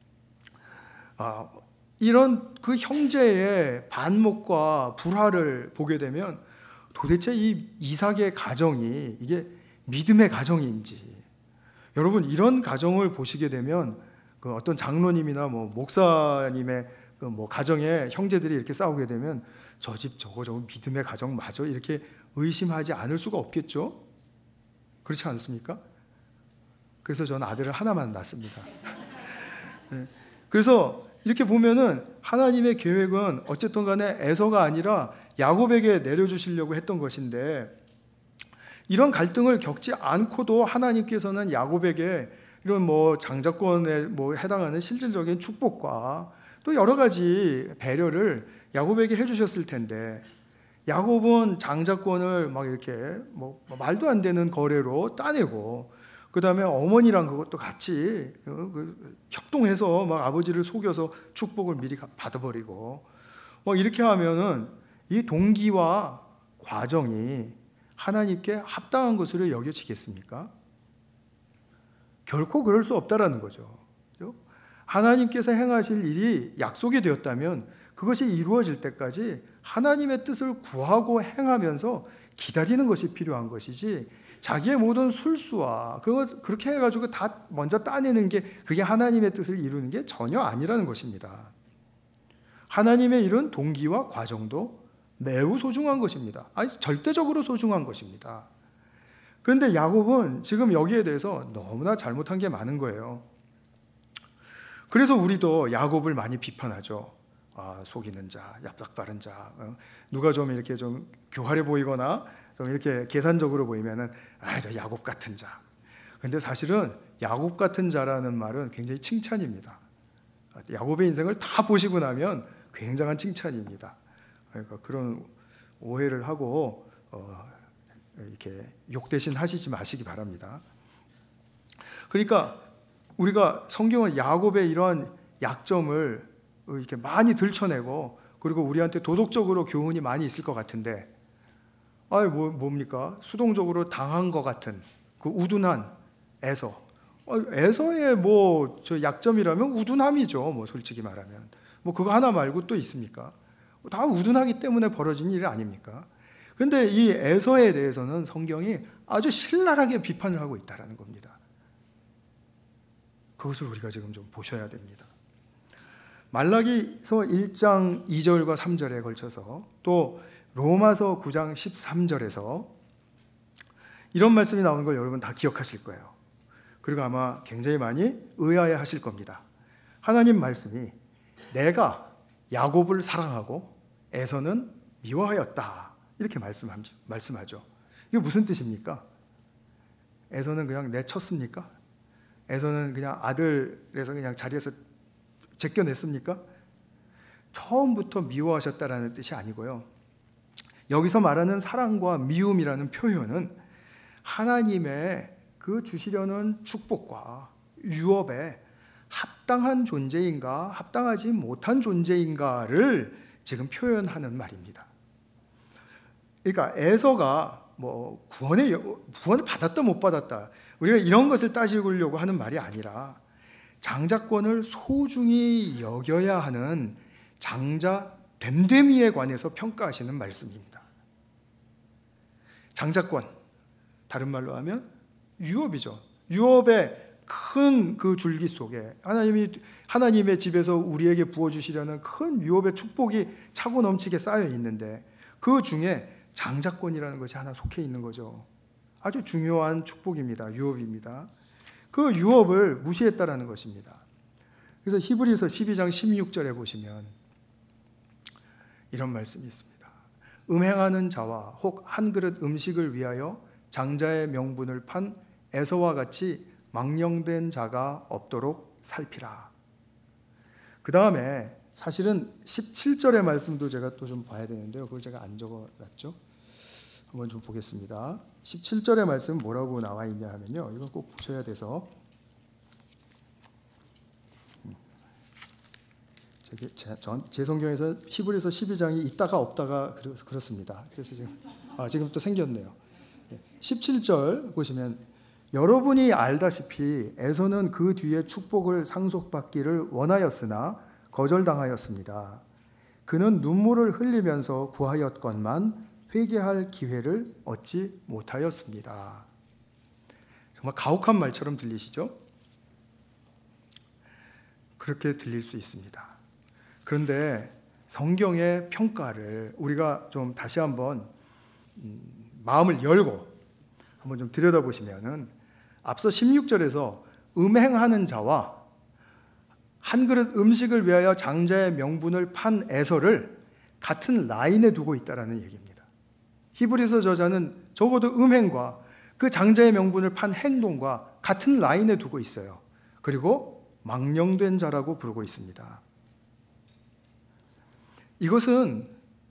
이런 그 형제의 반목과 불화를 보게 되면 도대체 이 이삭의 가정이 이게 믿음의 가정인지, 여러분 이런 가정을 보시게 되면 그 어떤 장로님이나 뭐 목사님의 그 뭐 가정에 형제들이 이렇게 싸우게 되면 저 집 저거 믿음의 가정 맞아? 이렇게 의심하지 않을 수가 없겠죠? 그렇지 않습니까? 그래서 저는 아들을 하나만 낳습니다. 네. 그래서 이렇게 보면은 하나님의 계획은 어쨌든 간에 에서가 아니라 야곱에게 내려주시려고 했던 것인데, 이런 갈등을 겪지 않고도 하나님께서는 야곱에게 이런 뭐 장자권에 뭐 해당하는 실질적인 축복과 또 여러 가지 배려를 야곱에게 해주셨을 텐데, 야곱은 장자권을 막 이렇게 뭐 말도 안 되는 거래로 따내고, 그 다음에 어머니랑 그것도 같이 협동해서 막 아버지를 속여서 축복을 미리 받아버리고, 뭐 이렇게 하면은 이 동기와 과정이 하나님께 합당한 것으로 여겨지겠습니까? 결코 그럴 수 없다라는 거죠. 하나님께서 행하실 일이 약속이 되었다면 그것이 이루어질 때까지 하나님의 뜻을 구하고 행하면서 기다리는 것이 필요한 것이지, 자기의 모든 술수와 그렇게 해가지고 다 먼저 따내는 게 그게 하나님의 뜻을 이루는 게 전혀 아니라는 것입니다. 하나님의 일은 동기와 과정도 매우 소중한 것입니다. 아니, 절대적으로 소중한 것입니다. 그런데 야곱은 지금 여기에 대해서 너무나 잘못한 게 많은 거예요. 그래서 우리도 야곱을 많이 비판하죠. 속이는 자, 얍삭 바른 자, 누가 좀 이렇게 좀 교활해 보이거나 좀 이렇게 계산적으로 보이면은 저 야곱 같은 자. 근데 사실은 야곱 같은 자라는 말은 굉장히 칭찬입니다. 야곱의 인생을 다 보시고 나면 굉장한 칭찬입니다. 그러니까 그런 오해를 하고 이렇게 욕 대신 하시지 마시기 바랍니다. 그러니까 우리가 성경은 야곱의 이러한 약점을 이렇게 많이 들춰내고, 그리고 우리한테 도덕적으로 교훈이 많이 있을 것 같은데, 뭡니까? 수동적으로 당한 것 같은 그 우둔한 에서. 에서의 뭐 저 약점이라면 우둔함이죠. 뭐 솔직히 말하면 뭐 그거 하나 말고 또 있습니까? 다 우둔하기 때문에 벌어진 일 아닙니까? 그런데 이 에서에 대해서는 성경이 아주 신랄하게 비판을 하고 있다라는 겁니다. 그것을 우리가 지금 좀 보셔야 됩니다. 말라기서 1장 2절과 3절에 걸쳐서, 또 로마서 9장 13절에서 이런 말씀이 나오는 걸 여러분 다 기억하실 거예요. 그리고 아마 굉장히 많이 의아해 하실 겁니다. 하나님 말씀이 내가 야곱을 사랑하고 에서는 미워하였다, 이렇게 말씀하죠. 이게 무슨 뜻입니까? 에서는 그냥 내쳤습니까? 에서는 그냥 아들에서 그냥 자리에서 제껴냈습니까? 처음부터 미워하셨다라는 뜻이 아니고요. 여기서 말하는 사랑과 미움이라는 표현은 하나님의 그 주시려는 축복과 유업에 합당한 존재인가 합당하지 못한 존재인가를 지금 표현하는 말입니다. 그러니까 에서가 뭐 구원을 받았다 못 받았다, 우리가 이런 것을 따지려고 하는 말이 아니라 장자권을 소중히 여겨야 하는 장자 됨됨이에 관해서 평가하시는 말씀입니다. 장자권, 다른 말로 하면 유업이죠. 유업의 큰 그 줄기 속에 하나님의 집에서 우리에게 부어주시려는 큰 유업의 축복이 차고 넘치게 쌓여 있는데, 그 중에 장자권이라는 것이 하나 속해 있는 거죠. 아주 중요한 축복입니다. 유업입니다. 그 유업을 무시했다라는 것입니다. 그래서 히브리서 12장 16절에 보시면 이런 말씀이 있습니다. 음행하는 자와 혹 한 그릇 음식을 위하여 장자의 명분을 판 에서와 같이 망령된 자가 없도록 살피라. 그 다음에 사실은 17절의 말씀도 제가 또 좀 봐야 되는데요. 그걸 제가 안 적어놨죠. 한번 좀 보겠습니다. 17절의 말씀 뭐라고 나와 있냐 하면요. 이거 꼭 보셔야 돼서 제 성경에서 히브리서 12장이 있다가 없다가 그렇습니다. 그래서 지금 또 생겼네요. 17절 보시면 여러분이 알다시피 에서는 그 뒤에 축복을 상속받기를 원하였으나 거절당하였습니다. 그는 눈물을 흘리면서 구하였건만 회개할 기회를 얻지 못하였습니다. 정말 가혹한 말처럼 들리시죠? 그렇게 들릴 수 있습니다. 그런데 성경의 평가를 우리가 좀 다시 한번 마음을 열고 한번 좀 들여다보시면은 앞서 16절에서 음행하는 자와 한 그릇 음식을 위하여 장자의 명분을 판 에서를 같은 라인에 두고 있다라는 얘기입니다. 히브리서 저자는 적어도 음행과 그 장자의 명분을 판 행동과 같은 라인에 두고 있어요. 그리고 망령된 자라고 부르고 있습니다. 이것은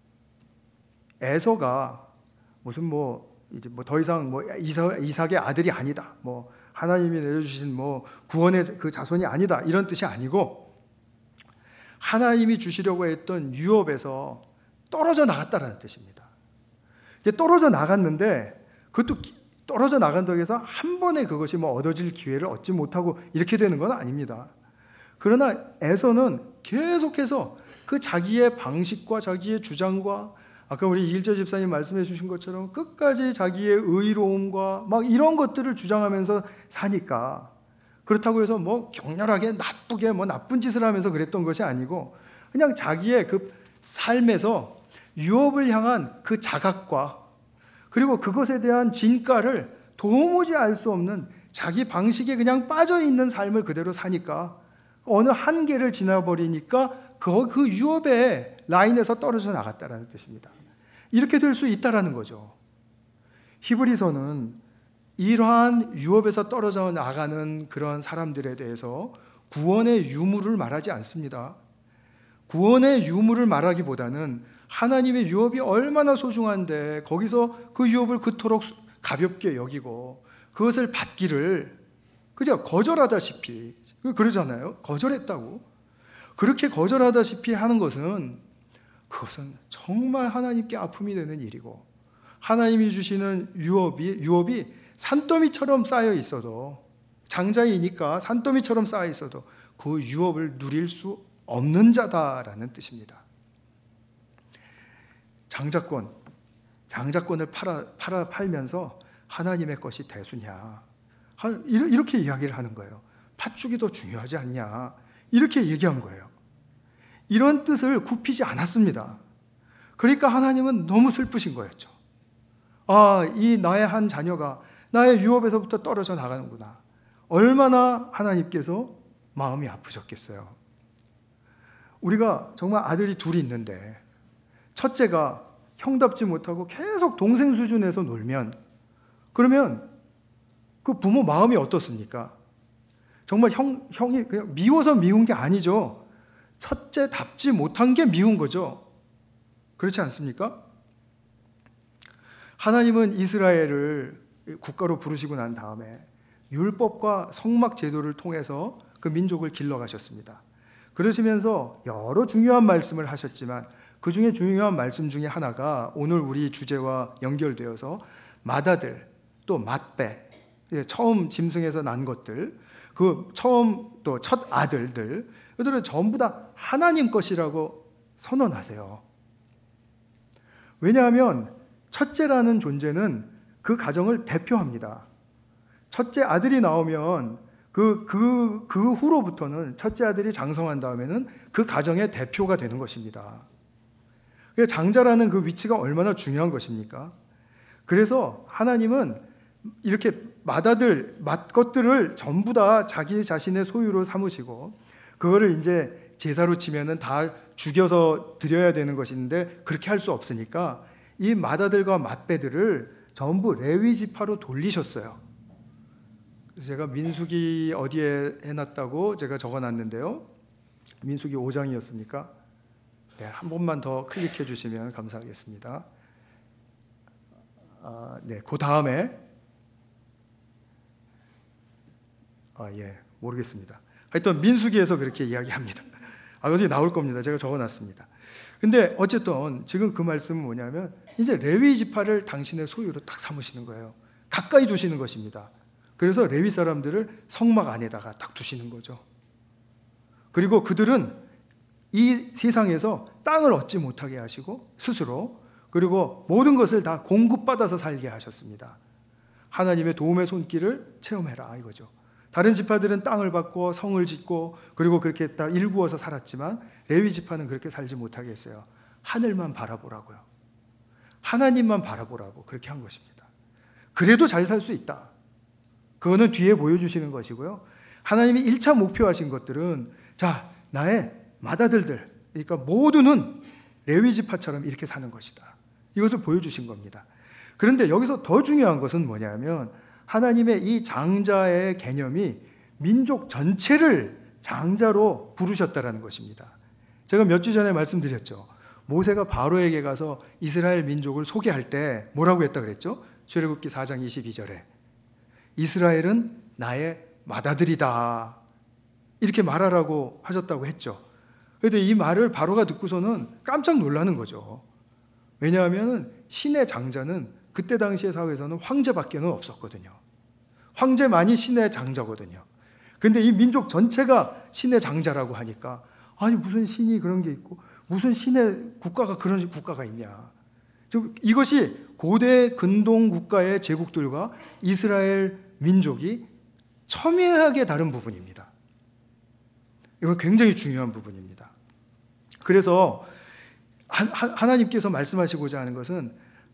에서가 무슨 이제 더 이상 이삭의 아들이 아니다. 하나님이 내려주신 구원의 그 자손이 아니다. 이런 뜻이 아니고 하나님이 주시려고 했던 유업에서 떨어져 나갔다라는 뜻입니다. 떨어져 나갔는데 그것도 떨어져 나간다고 해서 한 번에 그것이 얻어질 기회를 얻지 못하고 이렇게 되는 건 아닙니다. 그러나 에서는 계속해서 그 자기의 방식과 자기의 주장과 아까 우리 이일재 집사님 말씀해 주신 것처럼 끝까지 자기의 의로움과 이런 것들을 주장하면서 사니까 그렇다고 해서 격렬하게 나쁘게 나쁜 짓을 하면서 그랬던 것이 아니고 그냥 자기의 그 삶에서 유업을 향한 그 자각과 그리고 그것에 대한 진가를 도무지 알 수 없는 자기 방식에 그냥 빠져 있는 삶을 그대로 사니까 어느 한계를 지나버리니까 그 유업의 라인에서 떨어져 나갔다라는 뜻입니다. 이렇게 될 수 있다라는 거죠. 히브리서는 이러한 유업에서 떨어져 나가는 그런 사람들에 대해서 구원의 유무를 말하지 않습니다. 구원의 유무를 말하기보다는 하나님의 유업이 얼마나 소중한데 거기서 그 유업을 그토록 가볍게 여기고 그것을 받기를 그저 거절하다시피 그러잖아요. 거절했다고. 그렇게 거절하다시피 하는 그것은 정말 하나님께 아픔이 되는 일이고 하나님이 주시는 유업이 산더미처럼 쌓여 있어도 장자이니까 산더미처럼 쌓여 있어도 그 유업을 누릴 수 없는 자다라는 뜻입니다. 장자권을 팔면서 하나님의 것이 대수냐 이렇게 이야기를 하는 거예요. 팥죽이 더 중요하지 않냐 이렇게 얘기한 거예요. 이런 뜻을 굽히지 않았습니다. 그러니까 하나님은 너무 슬프신 거였죠. 이 나의 한 자녀가 나의 유업에서부터 떨어져 나가는구나. 얼마나 하나님께서 마음이 아프셨겠어요. 우리가 정말 아들이 둘이 있는데 첫째가 형답지 못하고 계속 동생 수준에서 놀면 그러면 그 부모 마음이 어떻습니까? 정말 형이 그냥 미워서 미운 게 아니죠. 첫째답지 못한 게 미운 거죠. 그렇지 않습니까? 하나님은 이스라엘을 국가로 부르시고 난 다음에 율법과 성막 제도를 통해서 그 민족을 길러가셨습니다. 그러시면서 여러 중요한 말씀을 하셨지만 그 중에 중요한 말씀 중에 하나가 오늘 우리 주제와 연결되어서 맏아들 또 맏배 처음 짐승에서 난 것들 그 처음 또 첫 아들들 그들은 전부 다 하나님 것이라고 선언하세요. 왜냐하면 첫째라는 존재는 그 가정을 대표합니다. 첫째 아들이 나오면 그 후로부터는 첫째 아들이 장성한 다음에는 그 가정의 대표가 되는 것입니다. 장자라는 그 위치가 얼마나 중요한 것입니까? 그래서 하나님은 이렇게 맏것들을 전부 다 자기 자신의 소유로 삼으시고 그거를 이제 제사로 치면은 다 죽여서 드려야 되는 것인데 그렇게 할 수 없으니까 이 맏아들과 맏배들을 전부 레위 지파로 돌리셨어요. 제가 민수기 어디에 해놨다고 제가 적어놨는데요. 민수기 5장이었습니까? 네, 한 번만 더 클릭해 주시면 감사하겠습니다. 네, 그 다음에 모르겠습니다. 하여튼 민수기에서 그렇게 이야기합니다. 어디 나올 겁니다. 제가 적어놨습니다. 근데 어쨌든 지금 그 말씀은 뭐냐면 이제 레위 지파를 당신의 소유로 딱 삼으시는 거예요. 가까이 두시는 것입니다. 그래서 레위 사람들을 성막 안에다가 딱 두시는 거죠. 그리고 그들은 이 세상에서 땅을 얻지 못하게 하시고 스스로 그리고 모든 것을 다 공급받아서 살게 하셨습니다. 하나님의 도움의 손길을 체험해라 이거죠. 다른 지파들은 땅을 받고 성을 짓고 그리고 그렇게 다 일구어서 살았지만 레위 지파는 그렇게 살지 못하게 했어요. 하늘만 바라보라고요. 하나님만 바라보라고 그렇게 한 것입니다. 그래도 잘 살 수 있다. 그거는 뒤에 보여주시는 것이고요. 하나님이 1차 목표하신 것들은 자, 나의 맏아들들 그러니까 모두는 레위 지파처럼 이렇게 사는 것이다. 이것을 보여주신 겁니다. 그런데 여기서 더 중요한 것은 뭐냐면 하나님의 이 장자의 개념이 민족 전체를 장자로 부르셨다라는 것입니다. 제가 몇 주 전에 말씀드렸죠. 모세가 바로에게 가서 이스라엘 민족을 소개할 때 뭐라고 했다 그랬죠? 출애굽기 4장 22절에 이스라엘은 나의 맏아들이다 이렇게 말하라고 하셨다고 했죠. 그런데 이 말을 바로가 듣고서는 깜짝 놀라는 거죠. 왜냐하면 신의 장자는 그때 당시의 사회에서는 황제밖에 없었거든요. 황제만이 신의 장자거든요. 그런데 이 민족 전체가 신의 장자라고 하니까 아니 무슨 신이 그런 게 있고 무슨 신의 국가가 그런 국가가 있냐. 이것이 고대 근동 국가의 제국들과 이스라엘 민족이 첨예하게 다른 부분입니다. 이건 굉장히 중요한 부분입니다. 그래서 하나님께서 말씀하시고자 하는 것은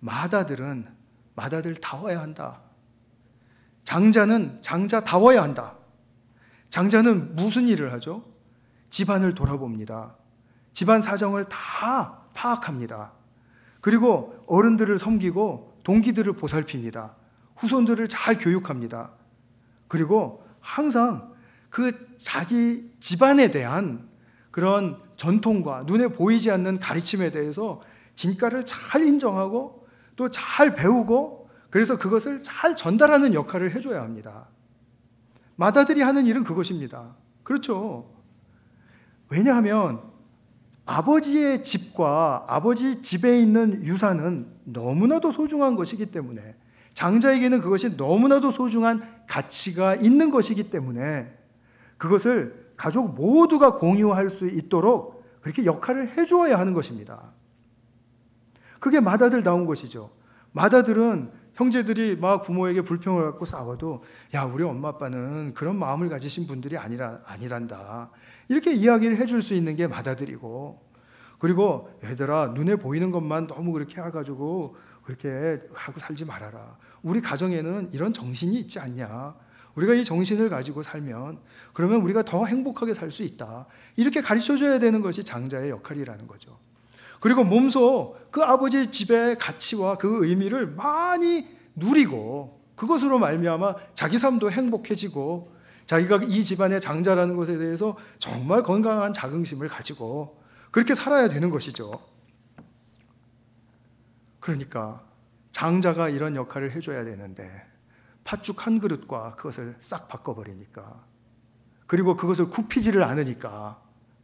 맏아들다워야 한다. 장자는 장자다워야 한다. 장자는 무슨 일을 하죠? 집안을 돌아봅니다. 집안 사정을 다 파악합니다. 그리고 어른들을 섬기고 동기들을 보살핍니다. 후손들을 잘 교육합니다. 그리고 항상 그 자기 집안에 대한 그런 전통과 눈에 보이지 않는 가르침에 대해서 진가를 잘 인정하고 또 잘 배우고 그래서 그것을 잘 전달하는 역할을 해줘야 합니다. 맏아들이 하는 일은 그것입니다. 그렇죠. 왜냐하면 아버지의 집과 아버지 집에 있는 유산은 너무나도 소중한 것이기 때문에 장자에게는 그것이 너무나도 소중한 가치가 있는 것이기 때문에 그것을 가족 모두가 공유할 수 있도록 그렇게 역할을 해주어야 하는 것입니다. 그게 맏아들다운 것이죠. 맏아들은 형제들이 막 부모에게 불평을 갖고 싸워도 야 우리 엄마 아빠는 그런 마음을 가지신 분들이 아니란다. 이렇게 이야기를 해줄 수 있는 게 맏아들이고 그리고 얘들아 눈에 보이는 것만 너무 그렇게 해가지고 그렇게 하고 살지 말아라. 우리 가정에는 이런 정신이 있지 않냐. 우리가 이 정신을 가지고 살면 그러면 우리가 더 행복하게 살 수 있다. 이렇게 가르쳐줘야 되는 것이 장자의 역할이라는 거죠. 그리고 몸소 그 아버지의 집의 가치와 그 의미를 많이 누리고 그것으로 말미암아 자기 삶도 행복해지고 자기가 이 집안의 장자라는 것에 대해서 정말 건강한 자긍심을 가지고 그렇게 살아야 되는 것이죠. 그러니까 장자가 이런 역할을 해줘야 되는데 팥죽 한 그릇과 그것을 싹 바꿔버리니까 그리고 그것을 굽히지를 않으니까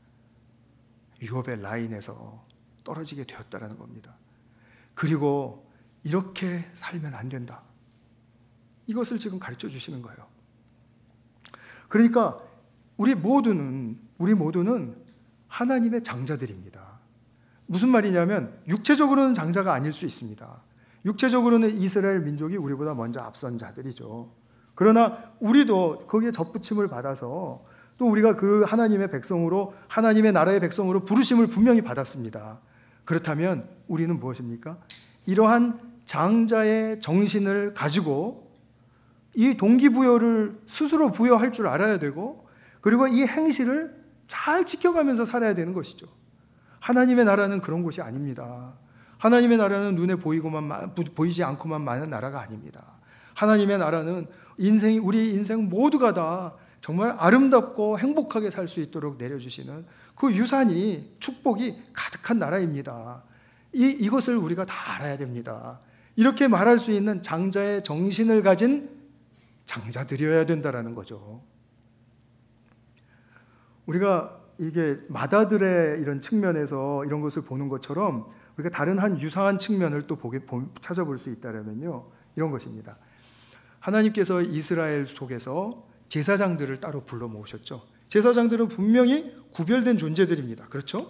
유업의 라인에서 떨어지게 되었다는 겁니다. 그리고 이렇게 살면 안 된다. 이것을 지금 가르쳐 주시는 거예요. 그러니까 우리 모두는 하나님의 장자들입니다. 무슨 말이냐면 육체적으로는 장자가 아닐 수 있습니다. 육체적으로는 이스라엘 민족이 우리보다 먼저 앞선 자들이죠. 그러나 우리도 거기에 접붙임을 받아서 또 우리가 그 하나님의 백성으로 하나님의 나라의 백성으로 부르심을 분명히 받았습니다. 그렇다면 우리는 무엇입니까? 이러한 장자의 정신을 가지고 이 동기부여를 스스로 부여할 줄 알아야 되고, 그리고 이 행실을 잘 지켜가면서 살아야 되는 것이죠. 하나님의 나라는 그런 곳이 아닙니다. 하나님의 나라는 눈에 보이지 않고만 많은 나라가 아닙니다. 하나님의 나라는 우리 인생 모두가 다 정말 아름답고 행복하게 살 수 있도록 내려주시는 그 유산이, 축복이 가득한 나라입니다. 이것을 우리가 다 알아야 됩니다. 이렇게 말할 수 있는 장자의 정신을 가진 장자들이어야 된다는 거죠. 우리가 이게 마다들의 이런 측면에서 이런 것을 보는 것처럼 우리가 다른 한 유사한 측면을 또 찾아볼 수 있다면요, 이런 것입니다. 하나님께서 이스라엘 속에서 제사장들을 따로 불러 모으셨죠. 제사장들은 분명히 구별된 존재들입니다. 그렇죠?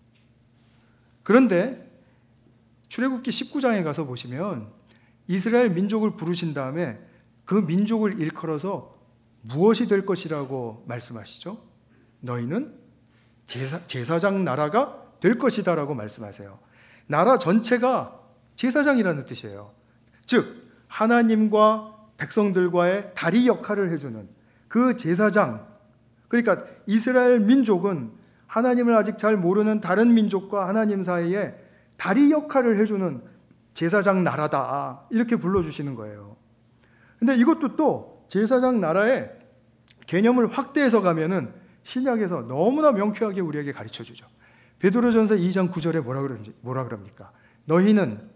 그런데 출애굽기 19장에 가서 보시면 이스라엘 민족을 부르신 다음에 그 민족을 일컬어서 무엇이 될 것이라고 말씀하시죠? 너희는 제사장 나라가 될 것이다 라고 말씀하세요. 나라 전체가 제사장이라는 뜻이에요. 즉 하나님과 백성들과의 다리 역할을 해주는 그 제사장, 그러니까 이스라엘 민족은 하나님을 아직 잘 모르는 다른 민족과 하나님 사이에 다리 역할을 해주는 제사장 나라다, 이렇게 불러주시는 거예요. 근데 이것도 또 제사장 나라의 개념을 확대해서 가면은 신약에서 너무나 명쾌하게 우리에게 가르쳐주죠. 베드로전서 2장 9절에 뭐라 그럽니까? 너희는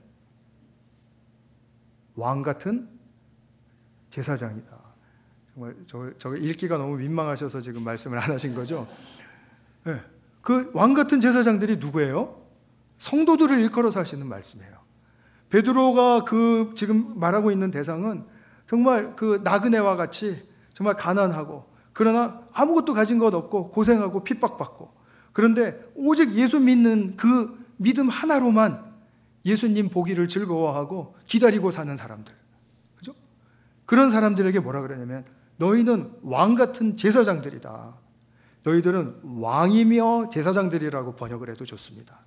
왕 같은 제사장이다. 정말 저 읽기가 너무 민망하셔서 지금 말씀을 안 하신 거죠? 네. 그 왕 같은 제사장들이 누구예요? 성도들을 일컬어서 하시는 말씀이에요. 베드로가 그 지금 말하고 있는 대상은 정말 그 나그네와 같이 정말 가난하고, 그러나 아무것도 가진 것 없고 고생하고 핍박받고, 그런데 오직 예수 믿는 그 믿음 하나로만 예수님 보기를 즐거워하고 기다리고 사는 사람들, 그죠? 그런 사람들에게 뭐라 그러냐면 너희는 왕 같은 제사장들이다. 너희들은 왕이며 제사장들이라고 번역을 해도 좋습니다.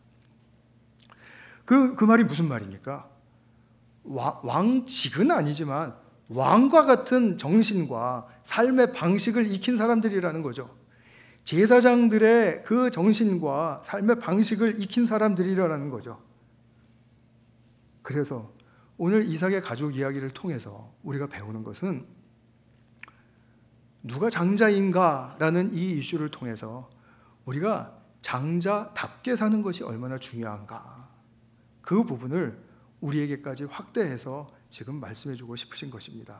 그 말이 무슨 말입니까? 왕직은 아니지만 왕과 같은 정신과 삶의 방식을 익힌 사람들이라는 거죠. 제사장들의 그 정신과 삶의 방식을 익힌 사람들이라는 거죠. 그래서 오늘 이삭의 가족 이야기를 통해서 우리가 배우는 것은 누가 장자인가라는 이 이슈를 통해서 우리가 장자답게 사는 것이 얼마나 중요한가, 그 부분을 우리에게까지 확대해서 지금 말씀해주고 싶으신 것입니다.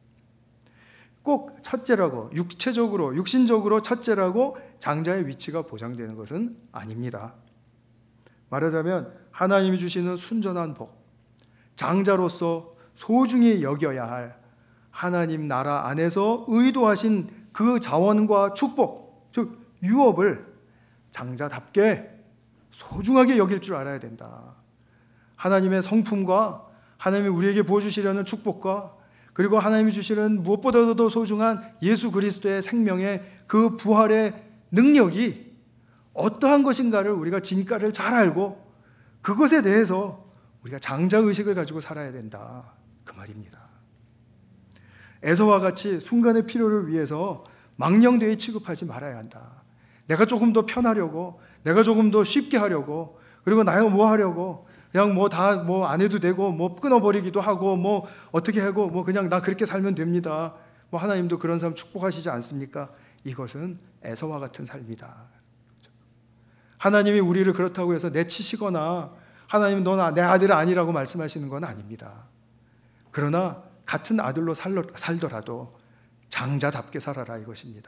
꼭 첫째라고, 육신적으로 첫째라고 장자의 위치가 보장되는 것은 아닙니다. 말하자면 하나님이 주시는 순전한 복, 장자로서 소중히 여겨야 할 하나님 나라 안에서 의도하신 그 자원과 축복, 즉 유업을 장자답게 소중하게 여길 줄 알아야 된다. 하나님의 성품과 하나님이 우리에게 부어주시려는 축복과, 그리고 하나님이 주시는 무엇보다도 더 소중한 예수 그리스도의 생명의 그 부활의 능력이 어떠한 것인가를 우리가 진가를 잘 알고 그것에 대해서 우리가 장자의식을 가지고 살아야 된다, 그 말입니다. 에서와 같이 순간의 필요를 위해서 망령되이 취급하지 말아야 한다. 내가 조금 더 편하려고, 내가 조금 더 쉽게 하려고, 그리고 나야 뭐 하려고 그냥 다 안 해도 되고 끊어버리기도 하고 어떻게 하고 그냥 나 그렇게 살면 됩니다. 하나님도 그런 사람 축복하시지 않습니까? 이것은 에서와 같은 삶이다. 하나님이 우리를 그렇다고 해서 내치시거나 하나님 너는 내 아들 아니라고 말씀하시는 건 아닙니다. 그러나 같은 아들로 살더라도 장자답게 살아라, 이것입니다.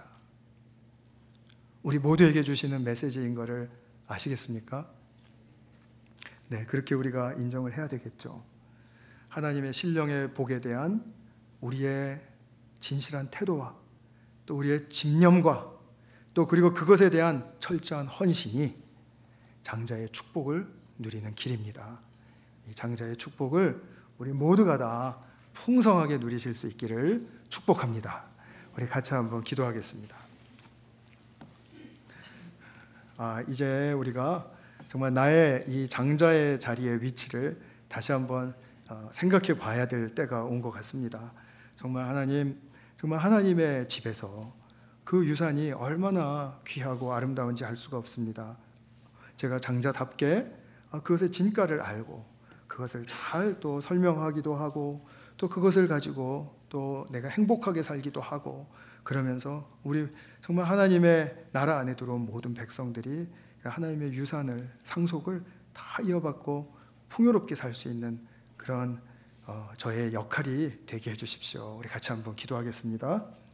우리 모두에게 주시는 메시지인 것을 아시겠습니까? 네, 그렇게 우리가 인정을 해야 되겠죠. 하나님의 신령의 복에 대한 우리의 진실한 태도와 또 우리의 집념과 또 그리고 그것에 대한 철저한 헌신이 장자의 축복을 누리는 길입니다. 이 장자의 축복을 우리 모두가 다 풍성하게 누리실 수 있기를 축복합니다. 우리 같이 한번 기도하겠습니다. 이제 우리가 정말 나의 이 장자의 자리의 위치를 다시 한번 생각해 봐야 될 때가 온 것 같습니다. 정말 하나님의 집에서 그 유산이 얼마나 귀하고 아름다운지 알 수가 없습니다. 제가 장자답게 그것의 진가를 알고 그것을 잘 또 설명하기도 하고 또 그것을 가지고 또 내가 행복하게 살기도 하고 그러면서 우리 정말 하나님의 나라 안에 들어온 모든 백성들이 하나님의 유산을 상속을 다 이어받고 풍요롭게 살 수 있는 그런 저의 역할이 되게 해주십시오. 우리 같이 한번 기도하겠습니다.